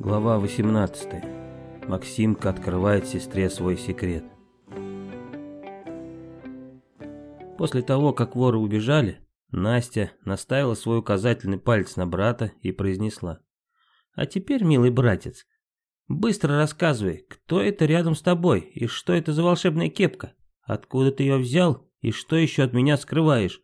Глава 18. Максимка открывает сестре свой секрет. После того, как воры убежали, Настя наставила свой указательный палец на брата и произнесла: «А теперь, милый братец, быстро рассказывай, кто это рядом с тобой и что это за волшебная кепка? Откуда ты ее взял и что еще от меня скрываешь?»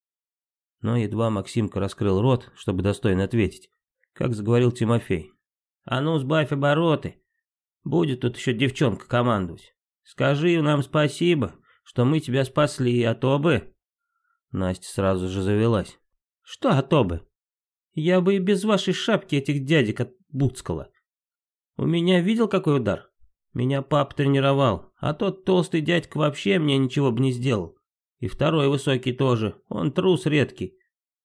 Но едва Максимка раскрыл рот, чтобы достойно ответить, как заговорил Тимофей: «А ну, сбавь обороты, будет тут еще девчонка командовать. Скажи нам спасибо, что мы тебя спасли, а то бы...» Настя сразу же завелась. «Что а то бы? Я бы и без вашей шапки этих дядек отбуцкала. У меня видел какой удар? Меня папа тренировал, а тот толстый дядька вообще мне ничего бы не сделал. И второй высокий тоже, он трус редкий».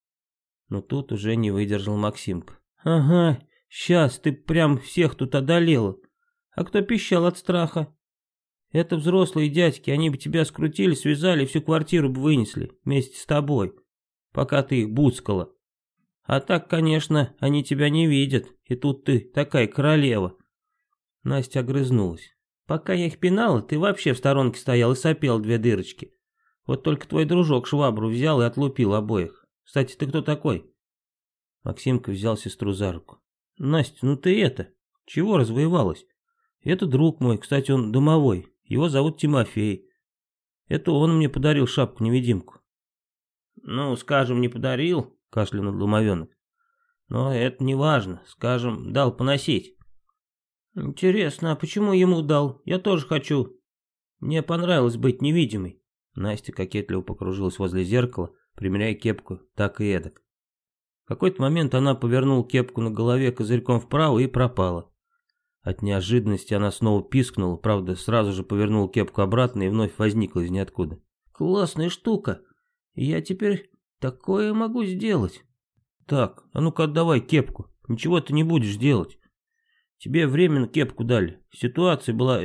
Но тут уже не выдержал Максимка. «Ага, сейчас ты прям всех тут одолела. А кто пищал от страха? Это взрослые дядьки, они бы тебя скрутили, связали и всю квартиру бы вынесли вместе с тобой, пока ты их буцкала. А так, конечно, они тебя не видят, и тут ты такая королева». Настя огрызнулась. «Пока я их пинала, ты вообще в сторонке стоял и сопел две дырочки. Вот только твой дружок швабру взял и отлупил обоих. Кстати, ты кто такой?» Максимка взял сестру за руку. «Настя, ну ты это, чего развоевалась? Это друг мой, кстати, он домовой, его зовут Тимофей. Это он мне подарил шапку-невидимку». «Ну, скажем, не подарил», — кашлянул домовенок. «Но это не важно, скажем, дал поносить». «Интересно, а почему ему дал? Я тоже хочу. Мне понравилось быть невидимой». Настя кокетливо покружилась возле зеркала, примеряя кепку так и эдак. В какой-то момент она повернула кепку на голове козырьком вправо и пропала. От неожиданности она снова пискнула, правда, сразу же повернула кепку обратно и вновь возникла из ниоткуда. «Классная штука! Я теперь такое могу сделать!» «Так, а ну-ка отдавай кепку, ничего ты не будешь делать. Тебе временно кепку дали, ситуация была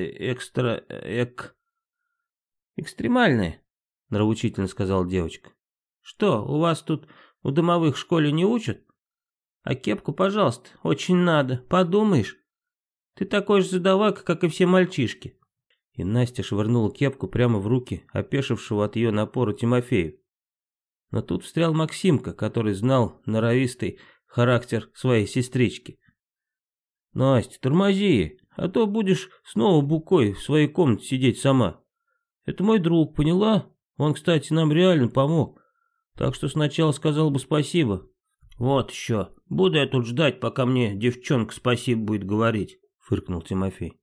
экстремальная», — нравоучительно сказала девочка. «Что, у вас тут у домовых в школе не учат? А кепку, пожалуйста, очень надо, подумаешь. Ты такой же задавака, как и все мальчишки». И Настя швырнула кепку прямо в руки опешившего от ее напора Тимофею. Но тут встрял Максимка, который знал норовистый характер своей сестрички. «Настя, тормози, а то будешь снова букой в своей комнате сидеть сама. Это мой друг, поняла? Он, кстати, нам реально помог. Так что сначала сказал бы спасибо». «Вот еще, буду я тут ждать, пока мне девчонка спасибо будет говорить», — фыркнул Тимофей.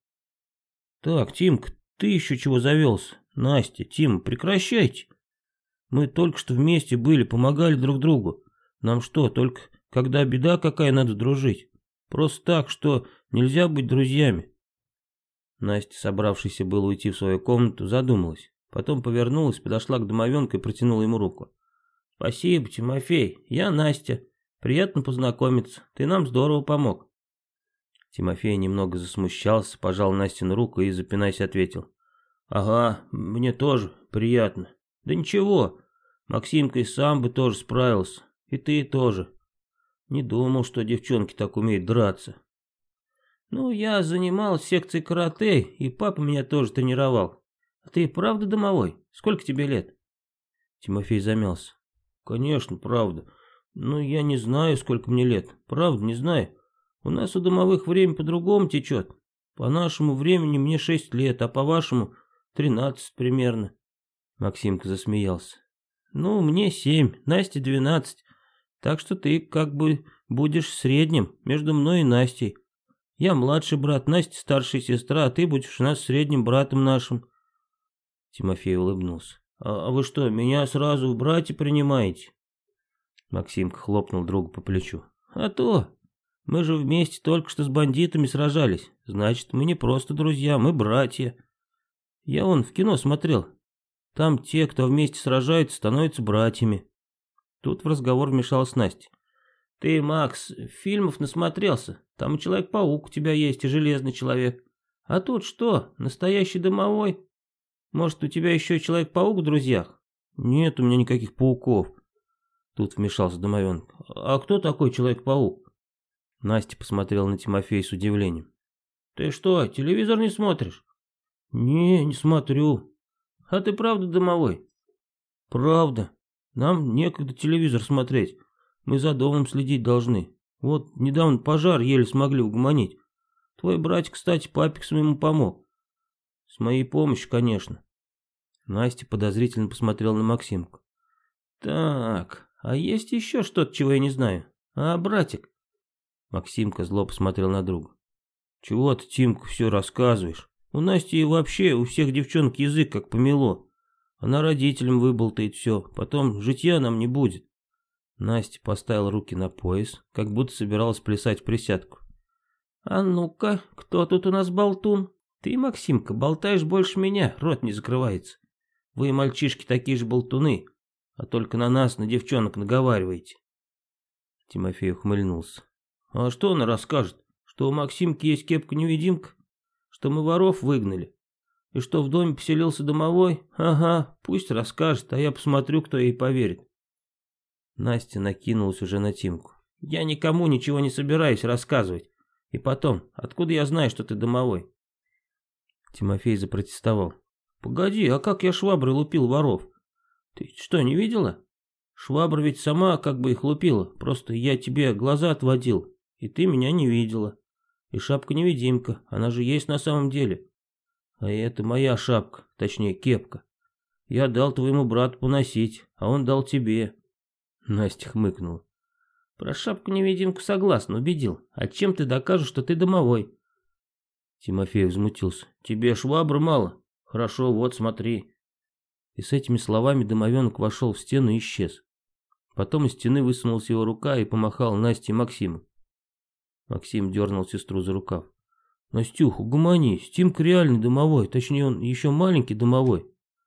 «Так, Тимка, ты еще чего завелся? Настя, Тим, прекращайте. Мы только что вместе были, помогали друг другу. Нам что, только когда беда какая, надо дружить? Просто так, что нельзя быть друзьями». Настя, собравшаяся было уйти в свою комнату, задумалась. Потом повернулась, подошла к домовенку и протянула ему руку. «Спасибо, Тимофей, я Настя. Приятно познакомиться, ты нам здорово помог». Тимофей немного засмущался, пожал Настину руку и, запинаясь, ответил: «Ага, мне тоже приятно. Да ничего, Максимка и сам бы тоже справился, и ты тоже. Не думал, что девчонки так умеют драться». «Ну, я занималась секцией карате, и папа меня тоже тренировал. А ты правда домовой? Сколько тебе лет?» Тимофей замялся. «Конечно, правда. Но я не знаю, сколько мне лет. Правда, не знаю. У нас у домовых время по-другому течет. По нашему времени мне 6 лет, а по вашему 13 примерно». Максимка засмеялся. «Ну, мне 7, Насте 12. Так что ты как бы будешь средним между мной и Настей. Я младший брат, Настя старшая сестра, а ты будешь у нас средним братом нашим». Тимофей улыбнулся. «А вы что, меня сразу в братья принимаете?» Максимка хлопнул друга по плечу. «А то! Мы же вместе только что с бандитами сражались. Значит, мы не просто друзья, мы братья. Я вон в кино смотрел. Там те, кто вместе сражаются, становятся братьями». Тут в разговор вмешалась Настя. «Ты, Макс, фильмов насмотрелся. Там и Человек-паук у тебя есть, и Железный человек. А тут что, настоящий домовой? Может, у тебя еще и Человек-паук в друзьях?» «Нет у меня никаких пауков». Тут вмешался домовенок. «А кто такой Человек-паук?» Настя посмотрела на Тимофея с удивлением. «Ты что, телевизор не смотришь?» Не смотрю. А ты правда домовой?» «Правда. Нам некогда телевизор смотреть. Мы за домом следить должны. Вот недавно пожар еле смогли угомонить. Твой братик, кстати, папик своему помог. С моей помощью, конечно». Настя подозрительно посмотрела на Максимку. «Так, а есть еще что-то, чего я не знаю? А, братик?» Максимка зло посмотрел на друга. «Чего ты, Тимка, все рассказываешь? У Насти и вообще у всех девчонок язык как помело. Она родителям выболтает все, потом житья нам не будет». Настя поставила руки на пояс, как будто собиралась плясать в присядку. «А ну-ка, кто тут у нас болтун? Ты, Максимка, болтаешь больше меня, рот не закрывается. Вы, мальчишки, такие же болтуны, а только на нас, на девчонок наговариваете». Тимофей ухмыльнулся. «А что она расскажет? Что у Максимки есть кепка-невидимка? Что мы воров выгнали? И что в доме поселился домовой? Ага, пусть расскажет, а я посмотрю, кто ей поверит». Настя накинулась уже на Тимку. «Я никому ничего не собираюсь рассказывать. И потом, откуда я знаю, что ты домовой?» Тимофей запротестовал. «Погоди, а как я шваброй лупил воров? Ты что, не видела? Швабра ведь сама как бы их лупила, просто я тебе глаза отводил, и ты меня не видела. И шапка-невидимка, она же есть на самом деле. А это моя шапка, точнее кепка. Я дал твоему брату поносить, а он дал тебе». Настя хмыкнула. «Про шапку-невидимку согласна, убедил. А чем ты докажешь, что ты домовой?» Тимофей возмутился. «Тебе швабры мало? Хорошо, вот смотри». И с этими словами домовенок вошел в стену и исчез. Потом из стены высунулась его рука и помахал Насте и Максиму. Максим дернул сестру за рукав. «Настюх, угомонись, Тимка реальный домовой, точнее он еще маленький домовой.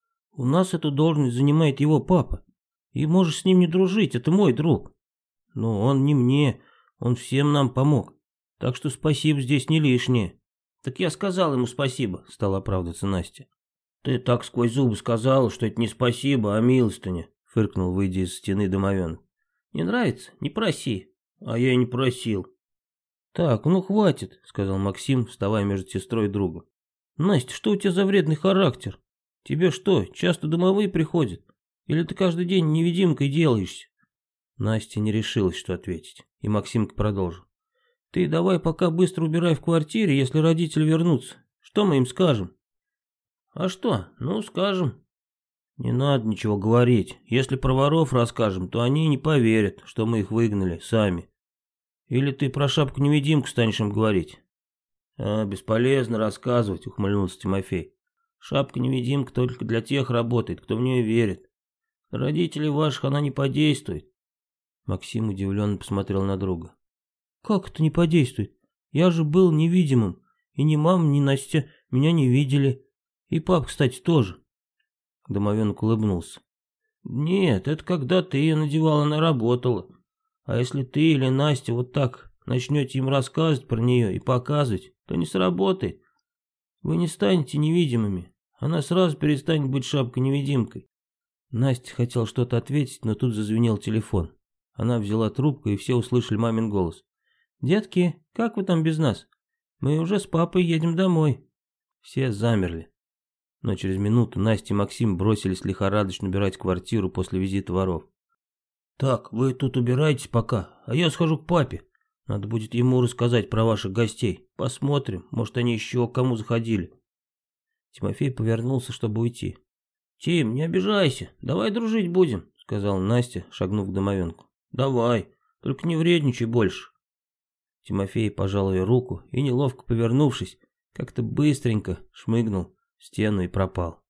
У нас эту должность занимает его папа. И можешь с ним не дружить, это мой друг. Но он не мне, он всем нам помог. Так что спасибо здесь не лишнее». «Так я сказал ему спасибо», — стала оправдываться Настя. «Ты так сквозь зубы сказала, что это не спасибо, а милостыня», — фыркнул, выйдя из стены домовенок. «Не нравится? Не проси». «А я и не просил». «Так, ну хватит», — сказал Максим, вставая между сестрой и другом. «Настя, что у тебя за вредный характер? Тебе что, часто домовые приходят? Или ты каждый день невидимкой делаешься?» Настя не решилась, что ответить, и Максимка продолжил. «Ты давай пока быстро убирай в квартире, если родители вернутся. Что мы им скажем?» «А что? Ну, скажем». «Не надо ничего говорить. Если про воров расскажем, то они не поверят, что мы их выгнали сами. Или ты про шапку-невидимку станешь им говорить?» «А, бесполезно рассказывать», — ухмыльнулся Тимофей. «Шапка-невидимка только для тех работает, кто в нее верит. Родителей ваших она не подействует». Максим удивленно посмотрел на друга. «Как это не подействует? Я же был невидимым, и ни мама, ни Настя меня не видели. И пап, кстати, тоже». Домовенок улыбнулся. «Нет, это когда ты ее надевала, она работала. А если ты или Настя вот так начнете им рассказывать про нее и показывать, то не сработает. Вы не станете невидимыми. Она сразу перестанет быть шапкой-невидимкой». Настя хотела что-то ответить, но тут зазвенел телефон. Она взяла трубку, и все услышали мамин голос. «Детки, как вы там без нас? Мы уже с папой едем домой». Все замерли. Но через минуту Настя и Максим бросились лихорадочно убирать квартиру после визита воров. «Так, вы тут убирайтесь пока, а я схожу к папе. Надо будет ему рассказать про ваших гостей. Посмотрим, может, они еще к кому заходили». Тимофей повернулся, чтобы уйти. «Тим, не обижайся, давай дружить будем», — сказала Настя, шагнув к домовенку. «Давай, только не вредничай больше». Тимофей пожал ее руку и, неловко повернувшись, как-то быстренько шмыгнул в стену и пропал.